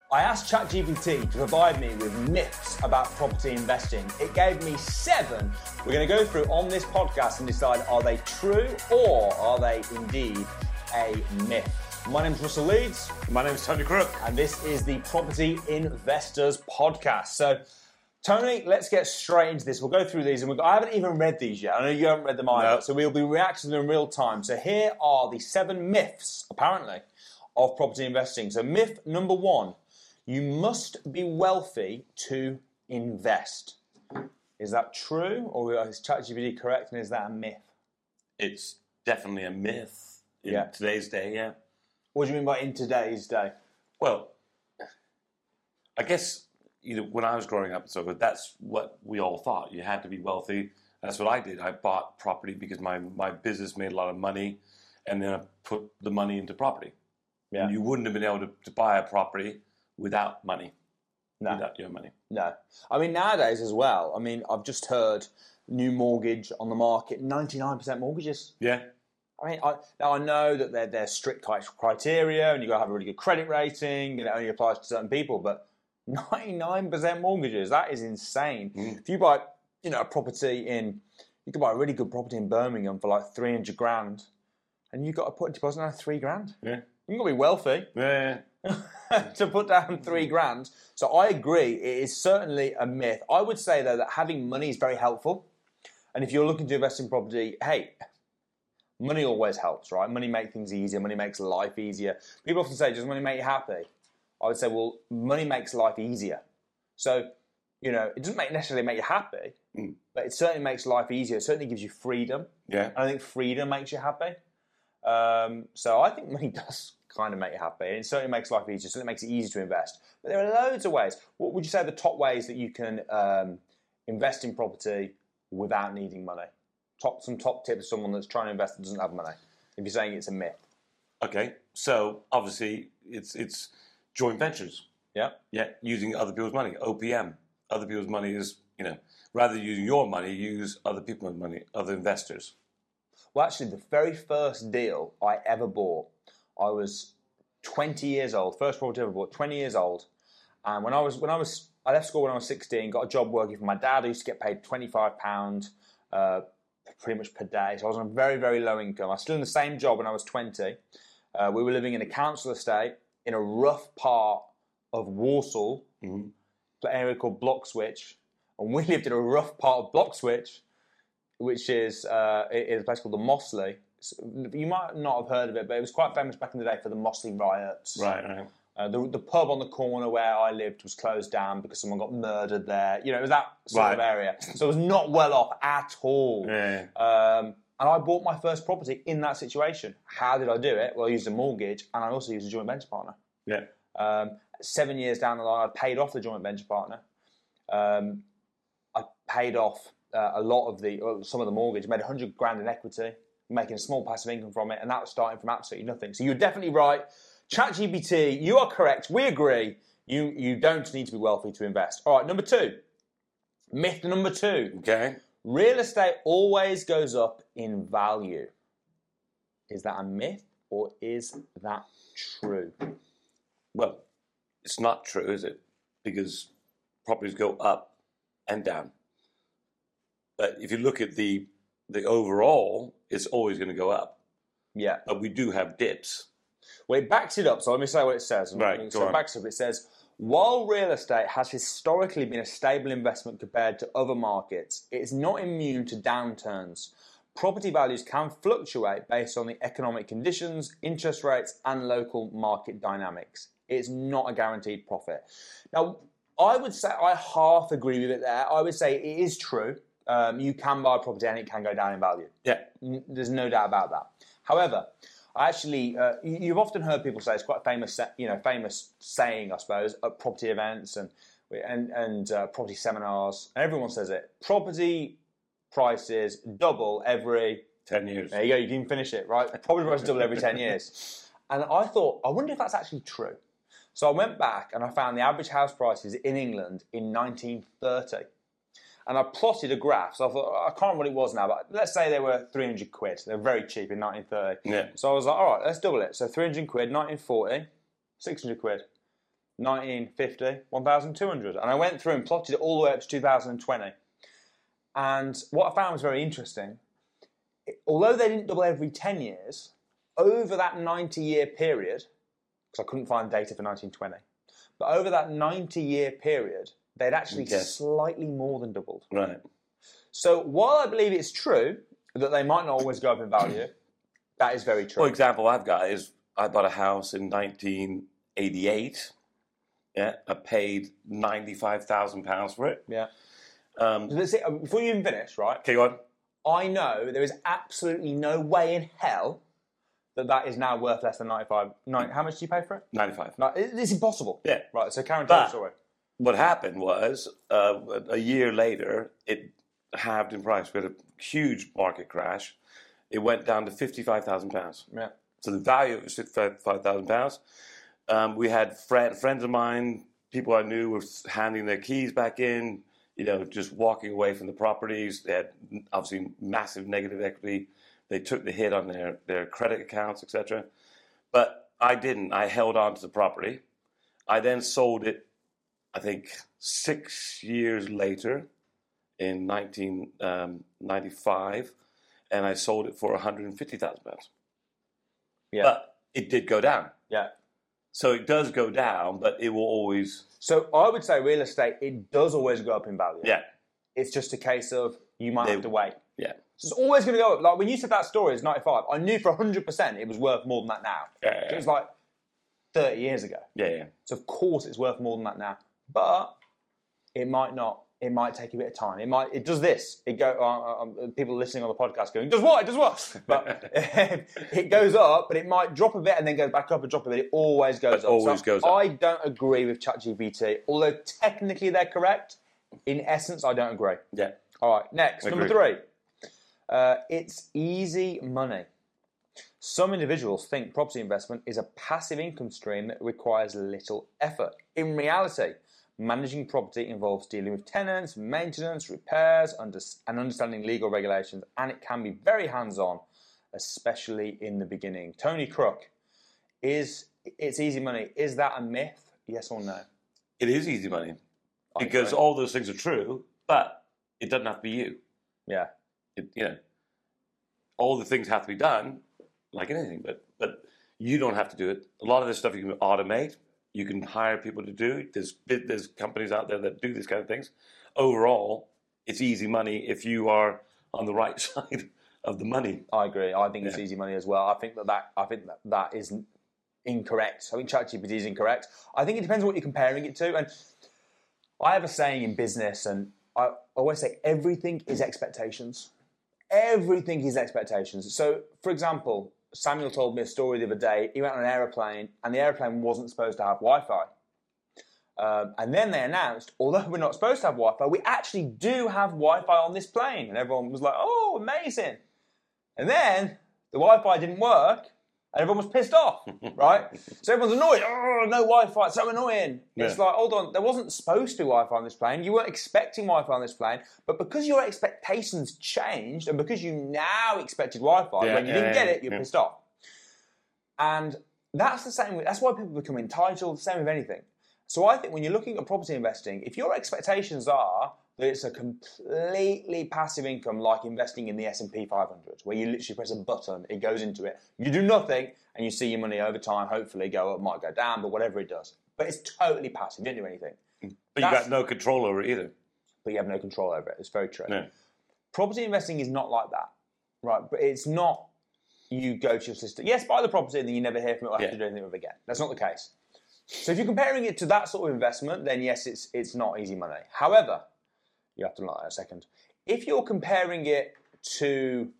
I asked ChatGPT to provide me with myths about property investing. It gave me 7 we're going to go through on this podcast and decide, are they true or are they indeed a myth? My name's Russell Leeds. My name's Tony Crook. And this is the Property Investors Podcast. So, Tony, let's get straight into this. We'll go through these. And I haven't even read these yet. I know you haven't read them either. No. So we'll be reacting to them in real time. So here are the 7 myths, apparently, of property investing. So myth number 1. You must be wealthy to invest. Is that true, or is ChatGPT correct, and is that a myth? It's definitely a myth in today's day, yeah. What do you mean by in today's day? Well, I guess when I was growing up, so that's what we all thought. You had to be wealthy. That's what I did. I bought property because my business made a lot of money, and then I put the money into property. Yeah. And you wouldn't have been able to buy a property without money. No. Without your money. No. I mean, nowadays as well, I've just heard new mortgage on the market, 99% mortgages. Yeah. I know that there's strict criteria and you've got to have a really good credit rating and it only applies to certain people, but 99% mortgages, that is insane. If you buy, a property you could buy a really good property in Birmingham for like 300 grand and you've got to put a deposit down 3 grand. Yeah. You've got to be wealthy. Yeah. To put down 3 grand. So I agree, it is certainly a myth. I would say, though, that having money is very helpful. And if you're looking to invest in property, hey, money always helps, right? Money makes things easier. Money makes life easier. People often say, does money make you happy? I would say, well, money makes life easier. So, it doesn't necessarily make you happy, but it certainly makes life easier. It certainly gives you freedom. Yeah. And I think freedom makes you happy. So I think money does kind of make you happy. And it certainly makes life easier. So it makes it easy to invest. But there are loads of ways. What would you say are the top ways that you can invest in property without needing money? Some top tips for someone that's trying to invest and doesn't have money, if you're saying it's a myth. Okay, so obviously it's joint ventures. Yeah. Yeah, using other people's money. OPM. Other people's money is, rather than using your money, use other people's money, other investors. Well, actually, the very first deal I ever bought, I was 20 years old. First property I ever bought, 20 years old. And I left school when I was 16, got a job working for my dad. I used to get paid £25 pretty much per day. So I was on a very, very low income. I was still in the same job when I was 20. We were living in a council estate in a rough part of Walsall, an area called Bloxwich. And we lived in a rough part of Bloxwich, which is a place called the Mossley. You might not have heard of it, but it was quite famous back in the day for the Mossley riots. Right. The pub on the corner where I lived was closed down because someone got murdered there. It was that sort of area. So it was not well off at all. Yeah. And I bought my first property in that situation. How did I do it? Well, I used a mortgage and I also used a joint venture partner. Yeah. 7 years down the line, I paid off the joint venture partner. I paid off some of the mortgage, made 100 grand in equity, making a small passive income from it, and that was starting from absolutely nothing. So you're definitely right. ChatGPT, you are correct. We agree. You don't need to be wealthy to invest. All right, number 2. Myth number 2. Okay. Real estate always goes up in value. Is that a myth or is that true? Well, it's not true, is it? Because properties go up and down. But if you look at the overall, it's always going to go up. Yeah. But we do have dips. Well, it backs it up, so let me say what it says. Right, so it backs up. It says, while real estate has historically been a stable investment compared to other markets, it is not immune to downturns. Property values can fluctuate based on the economic conditions, interest rates, and local market dynamics. It's not a guaranteed profit. Now, I would say I half agree with it there. I would say it is true. You can buy a property and it can go down in value. Yeah. There's no doubt about that. However, you've often heard people say, it's quite a famous saying, I suppose, at property events and property seminars, and everyone says it. Property prices double every 10 years. There you go, you can finish it, right? Property prices double every 10 years. And I thought, I wonder if that's actually true. So I went back and I found the average house prices in England in 1930. And I plotted a graph. So I thought, I can't remember what it was now, but let's say they were 300 quid. They were very cheap in 1930. Yeah. So I was like, all right, let's double it. So 300 quid, 1940, 600 quid. 1950, 1,200. And I went through and plotted it all the way up to 2020. And what I found was very interesting. Although they didn't double every 10 years, over that 90-year period, because I couldn't find data for 1920, but over that 90-year period, they'd actually slightly more than doubled. Right. So while I believe it's true that they might not always go up in value, that is very true. Well, example I've got is I bought a house in 1988. Yeah, I paid £95,000 for it. Yeah. Before you even finish, right? Okay, go on. I know there is absolutely no way in hell that is now worth less than 95. How much do you pay for it? 95. No, it's impossible. Yeah. Right, so Karen, tell the story. What happened was, a year later, it halved in price. We had a huge market crash. It went down to £55,000. Yeah. So the value of it was £55,000. We had friends of mine, people I knew, were handing their keys back in, just walking away from the properties. They had obviously massive negative equity. They took the hit on their credit accounts, etc. But I didn't. I held on to the property. I then sold it, I think, 6 years later in 1995, and I sold it for £150,000. Yeah. But it did go down. Yeah. So it does go down, but it will always... So I would say real estate, it does always go up in value. Yeah. It's just a case of you might have to wait. Yeah. So it's always going to go up. Like when you said that story is 95, I knew for 100% it was worth more than that now. Yeah. It was like 30 years ago. Yeah. So of course it's worth more than that now. But it might not. It might take a bit of time. It does this. People listening on the podcast going, does what? It does what? But it goes up, but it might drop a bit and then goes back up and drop a bit. It always goes up. Always goes up. I don't agree with ChatGPT. Although technically they're correct, in essence, I don't agree. Yeah. All right, next. Number 3. It's easy money. Some individuals think property investment is a passive income stream that requires little effort. In reality, managing property involves dealing with tenants, maintenance, repairs, and understanding legal regulations, and it can be very hands-on, especially in the beginning. Tony Crook, it's easy money. Is that a myth? Yes or no? It is easy money. Because all those things are true, but it doesn't have to be you. Yeah. All the things have to be done, like anything, but you don't have to do it. A lot of this stuff you can automate. You can hire people to do it. There's companies out there that do these kind of things. Overall, it's easy money if you are on the right side of the money. I agree. I think it's easy money as well. I think that is incorrect. I think ChatGPT is incorrect. I think it depends on what you're comparing it to. And I have a saying in business, and I always say everything is expectations. Everything is expectations. So, for example, Samuel told me a story the other day. He went on an aeroplane, and the aeroplane wasn't supposed to have Wi-Fi. And then they announced, although we're not supposed to have Wi-Fi, we actually do have Wi-Fi on this plane. And everyone was like, oh, amazing. And then the Wi-Fi didn't work, and everyone was pissed off, right? So everyone's annoyed. Oh, no Wi-Fi, it's so annoying. Yeah. It's like, hold on, there wasn't supposed to be Wi-Fi on this plane. You weren't expecting Wi-Fi on this plane. But because your expectations changed, and because you now expected Wi-Fi, when you didn't get it, you're pissed off. And that's the same. That's why people become entitled, the same with anything. So I think when you're looking at property investing, if your expectations are that it's a completely passive income like investing in the S&P 500, where you literally press a button, it goes into it, you do nothing, and you see your money over time hopefully go up, might go down, but whatever it does. But it's totally passive, you don't do anything. But you got no control over it either. But you have no control over it, it's very true. Yeah. Property investing is not like that, right? But it's not you go to your solicitor, yes, buy the property, and then you never hear from it or have to do anything with it again. That's not the case. So if you're comparing it to that sort of investment, then yes, it's not easy money. However, you have to like that a second. If you're comparing it to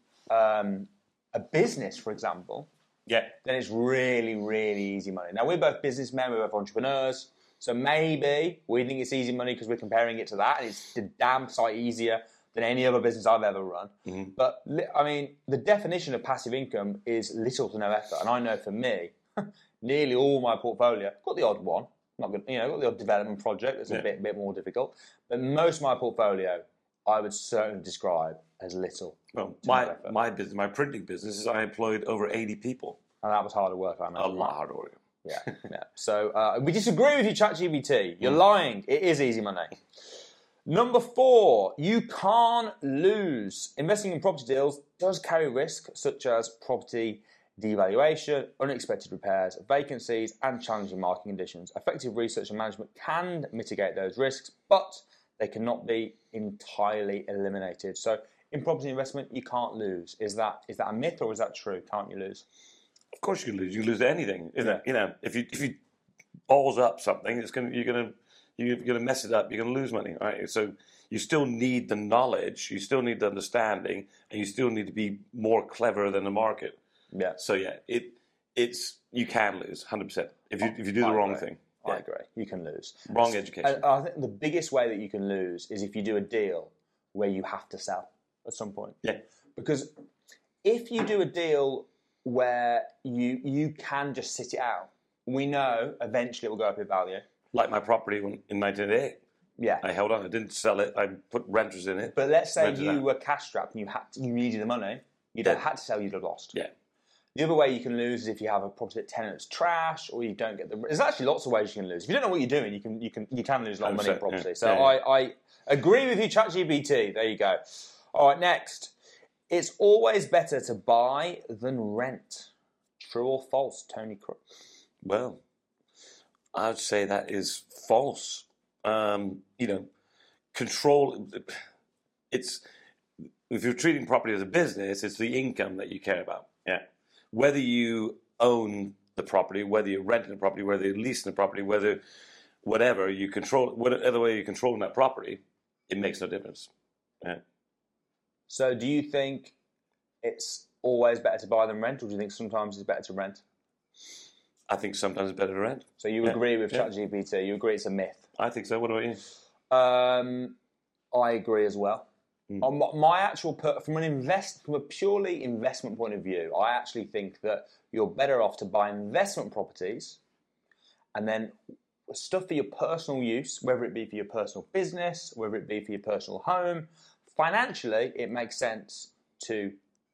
a business, for example, then it's really, really easy money. Now, we're both businessmen, we're both entrepreneurs, so maybe we think it's easy money because we're comparing it to that, and it's the damn sight easier than any other business I've ever run. Mm-hmm. But, I mean, the definition of passive income is little to no effort, and I know for me, nearly all my portfolio, got the odd one, not good, got the odd development project that's a bit more difficult, but most of my portfolio I would certainly describe as little. Well, my business, my printing business, is I employed over 80 people. And that was harder work, I imagine. A lot harder work. Yeah. So we disagree with you, ChatGPT. You're lying. It is easy money. Number 4, you can't lose. Investing in property deals does carry risk, such as property devaluation, unexpected repairs, vacancies, and challenging market conditions. Effective research and management can mitigate those risks, but they cannot be entirely eliminated. So in property investment, you can't lose. Is that a myth or is that true? Can't you lose? Of course you lose. You lose anything, isn't it? You know, if you balls up something, you're gonna mess it up. You're gonna lose money, right? So you still need the knowledge, you still need the understanding, and you still need to be more clever than the market. Yeah. So yeah, it's you can lose 100% if you do the wrong thing. I agree. You can lose. Wrong education. I think the biggest way that you can lose is if you do a deal where you have to sell at some point. Yeah. Because if you do a deal where you can just sit it out, we know eventually it will go up in value. Like my property in 1988. Yeah. I held on. I didn't sell it. I put renters in it. But let's say you were cash strapped and you needed the money. You don't had to sell. You'd have lost. Yeah. The other way you can lose is if you have a property that tenant's trash, or you don't get the. There's actually lots of ways you can lose. If you don't know what you're doing, you can lose a lot of money in property. Yeah. So I agree with you, ChatGPT. There you go. All right, next. It's always better to buy than rent. True or false, Tony Crook? Well, I would say that is false. Control. It's if you're treating property as a business, it's the income that you care about. Yeah. Whether you own the property, whether you're renting the property, whether you're leasing the property, whatever you control, whatever way you're controlling that property, it makes no difference. Yeah. So, do you think it's always better to buy than rent, or do you think sometimes it's better to rent? I think sometimes it's better to rent. So you agree with ChatGPT? You agree it's a myth? I think so. What about you? I agree as well. My actual from a purely investment point of view, I actually think that you're better off to buy investment properties, and then stuff for your personal use, whether it be for your personal business, whether it be for your personal home. Financially, it makes sense to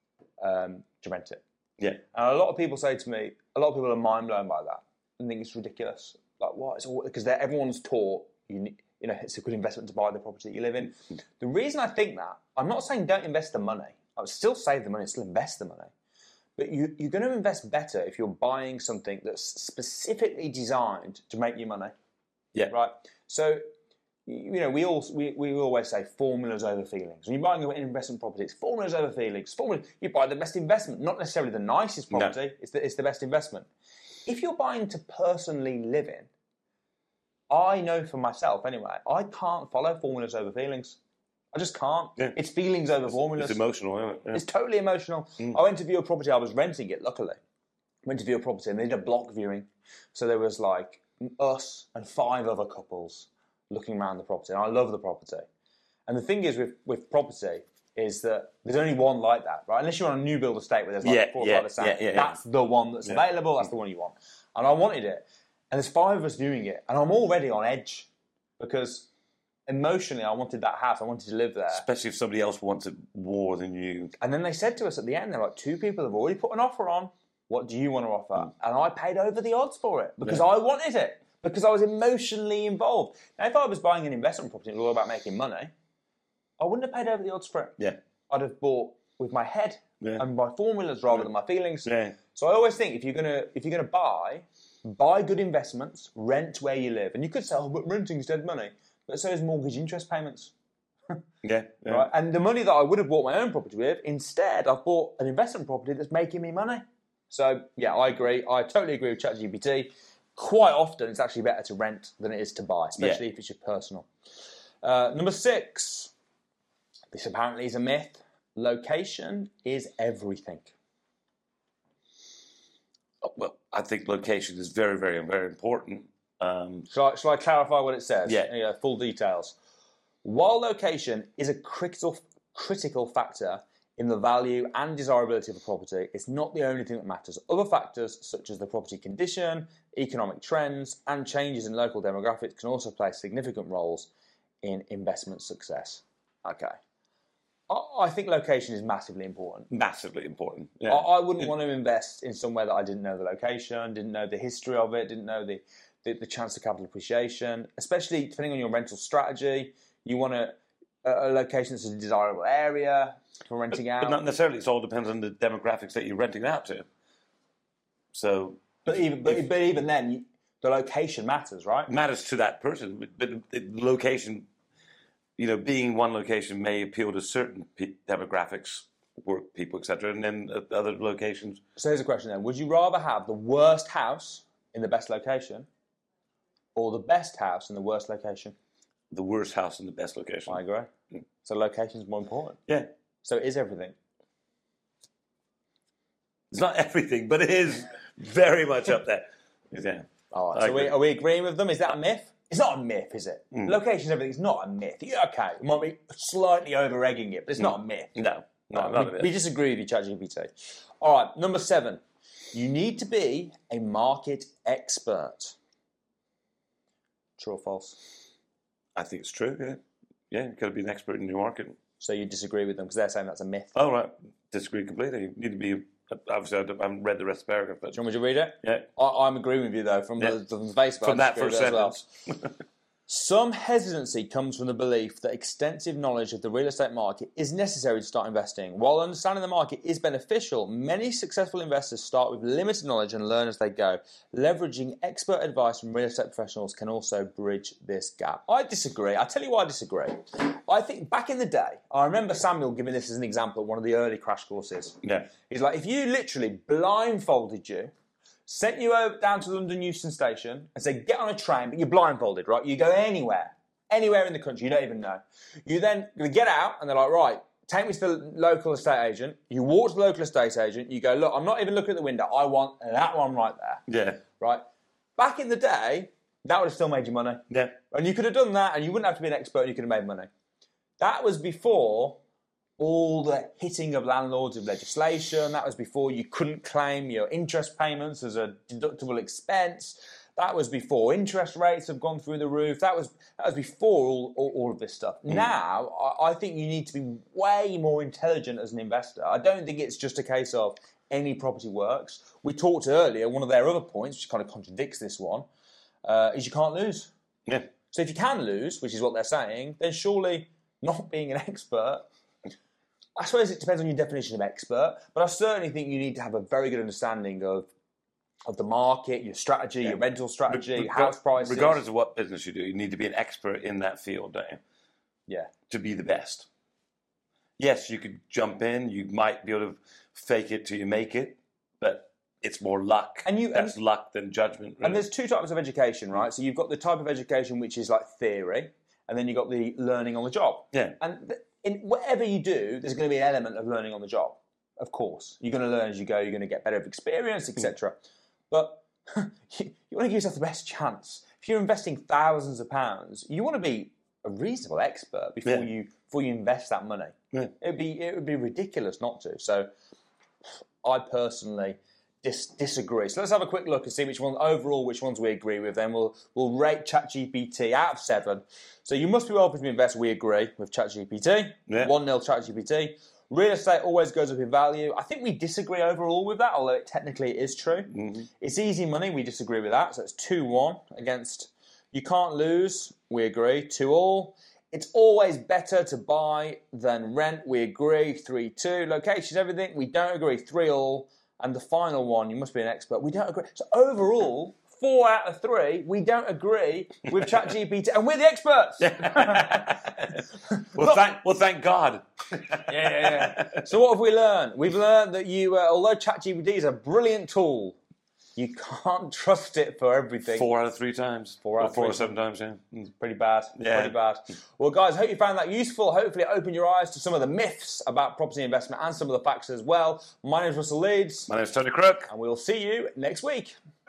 rent it. Yeah. And a lot of people say to me, a lot of people are mind blown by that and think it's ridiculous. Like what? Because everyone's taught it's a good investment to buy the property that you live in. The reason I think that, I'm not saying don't invest the money. I would still save the money, still invest the money. But you're going to invest better if you're buying something that's specifically designed to make you money. Yeah. Right? So, we always say formulas over feelings. When you're buying an investment property, it's formulas over feelings. You buy the best investment, not necessarily the nicest property. No. It's the best investment. If you're buying to personally live in, I know for myself anyway, I can't follow formulas over feelings. I just can't. Yeah. It's feelings over formulas. It's emotional, isn't it? Yeah. It's totally emotional. I went to view a property. I was renting it, luckily. Went to view a property and they did a block viewing. So there was like us and 5 other couples looking around the property. And I love the property. And the thing is with property is that there's only one like that, right? Unless you're on a new build estate where there's like 4 or 5 that's the one that's available. That's the one you want. And I wanted it. And there's 5 of us viewing it. And I'm already on edge because emotionally I wanted that house. I wanted to live there. Especially if somebody else wants it more than you. And then they said to us at the end, they're like, 2 people have already put an offer on. What do you want to offer? And I paid over the odds for it because I wanted it. Because I was emotionally involved. Now, if I was buying an investment property and it was all about making money, I wouldn't have paid over the odds for it. Yeah. I'd have bought with my head and my formulas rather than my feelings. Yeah. So I always think if you're gonna buy good investments, rent where you live. And you could say, oh, but renting's dead money. But so is mortgage interest payments. Yeah. Right? And the money that I would have bought my own property with, instead I've bought an investment property that's making me money. So yeah, I agree. I totally agree with ChatGPT. Quite often, it's actually better to rent than it is to buy, especially if it's your personal. Number 6. This apparently is a myth. Location is everything. Well, I think location is very, very, very important. Shall I clarify what it says? Yeah. Full details. While location is a critical factor in the value and desirability of a property, it's not the only thing that matters. Other factors, such as the property condition, economic trends, and changes in local demographics can also play significant roles in investment success. Okay. I think location is massively important. Massively important. Yeah. I wouldn't want to invest in somewhere that I didn't know the location, didn't know the history of it, didn't know the chance of capital appreciation, especially depending on your rental strategy. You want a location that's a desirable area for renting out. But not necessarily. It all depends on the demographics that you're renting it out to. So, But even then, the location matters, right? matters to that person. But the location, being one location may appeal to certain demographics, work people, etc., and then other locations. So here's a question then. Would you rather have the worst house in the best location or the best house in the worst location? The worst house in the best location. I agree. So location is more important. Yeah. So it is everything. It's not everything, but it is very much up there. Yeah. All right. So are we agreeing with them? Is that a myth? It's not a myth, is it? Location is everything. It's not a myth. Yeah, okay. It might be slightly over-egging it, but it's not a myth. No, none of it. We disagree with you, ChatGPT. All right, number 7. You need to be a market expert. True or false? I think it's true, yeah. Yeah, you've got to be an expert in your market. So you disagree with them because they're saying that's a myth. Oh, right. Disagree completely. You need to be... Obviously, I haven't read the rest of the paragraph. But Do you want me to read it? Yeah. I'm agreeing with you, though, from the face of it. From that first as well. sentence. Some hesitancy comes from the belief that extensive knowledge of the real estate market is necessary to start investing. While understanding the market is beneficial, many successful investors start with limited knowledge and learn as they go. Leveraging expert advice from real estate professionals can also bridge this gap. I disagree. I'll tell you why I disagree. I think back in the day, I remember Samuel giving this as an example at one of the early crash courses. Yeah. He's like, if you literally blindfolded you, sent you over down to London Euston Station and said, get on a train, but you're blindfolded, right? You go anywhere in the country, you don't even know. You then get out and they're like, right, take me to the local estate agent. You walk to the local estate agent, you go, look, I'm not even looking at the window. I want that one right there. Yeah. Right? Back in the day, that would have still made you money. Yeah. And you could have done that and you wouldn't have to be an expert and you could have made money. That was before all the hitting of landlords with legislation. That was before you couldn't claim your interest payments as a deductible expense. That was before interest rates have gone through the roof. That was before all of this stuff. Now, I think you need to be way more intelligent as an investor. I don't think it's just a case of any property works. We talked earlier, one of their other points, which kind of contradicts this one, is you can't lose. Yeah. So if you can lose, which is what they're saying, then surely not being an expert... I suppose it depends on your definition of expert, but I certainly think you need to have a very good understanding of the market, your strategy, your rental strategy, house prices. Regardless of what business you do, you need to be an expert in that field, don't you? Yeah. To be the best. Yes, you could jump in, you might be able to fake it till you make it, but it's more luck. That's luck than judgment. Really. And there's two types of education, right? So you've got the type of education which is like theory, and then you've got the learning on the job. Yeah. And in whatever you do, there's going to be an element of learning on the job. Of course, you're going to learn as you go. You're going to get better experience, etc. But you want to give yourself the best chance. If you're investing thousands of pounds, you want to be a reasonable expert before you invest that money. Yeah. It would be ridiculous not to. So, I personally disagree. So let's have a quick look and see which ones we agree with. Then we'll rate ChatGPT out of 7. So you must be well to invest. We agree with ChatGPT. Yeah. 1-0 ChatGPT. Real estate always goes up in value. I think we disagree overall with that, although technically it is true. Mm-hmm. It's easy money. We disagree with that. So it's 2-1 against you can't lose. We agree. 2-2. It's always better to buy than rent. We agree. 3-2. Locations, everything. We don't agree. 3-3. And the final one, you must be an expert. We don't agree. So overall, 4 out of 3, we don't agree with ChatGPT, and we're the experts. Thank God. Yeah. So what have we learned? We've learned that although ChatGPT is a brilliant tool, you can't trust it for everything. 4 out of 3 times. 4 out of 3 4 or 7 times, yeah. Pretty bad. Yeah. Pretty bad. Well, guys, hope you found that useful. Hopefully it opened your eyes to some of the myths about property investment and some of the facts as well. My name is Russell Leeds. My name is Tony Crook. And we'll see you next week.